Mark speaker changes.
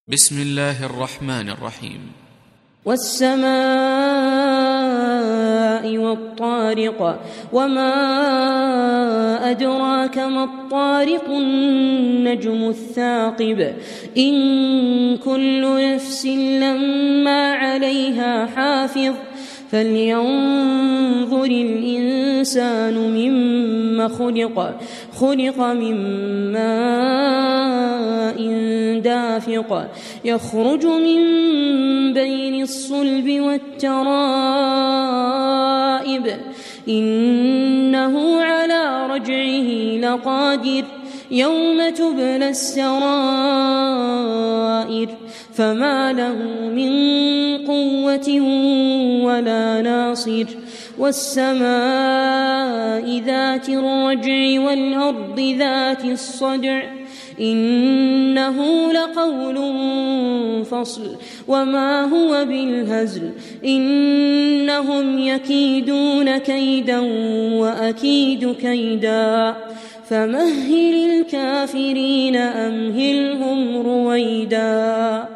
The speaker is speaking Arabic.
Speaker 1: بسم الله الرحمن الرحيم.
Speaker 2: والسماء والطارق وما أدراك ما الطارق النجم الثاقب إن كل نفس لما عليها حافظ فلينظر الإنسان مما خلق من ماء دافق يخرج من بين الصلب والترائب إنه على رجعه لقادر يوم تبلى السرائر فما له من قوة ولا ناصر والسماء ذات الرجع والأرض ذات الصدع إنه لقول فصل وما هو بالهزل إنهم يكيدون كيدا وأكيد كيدا فمهل الكافرين أمهلهم رويدا.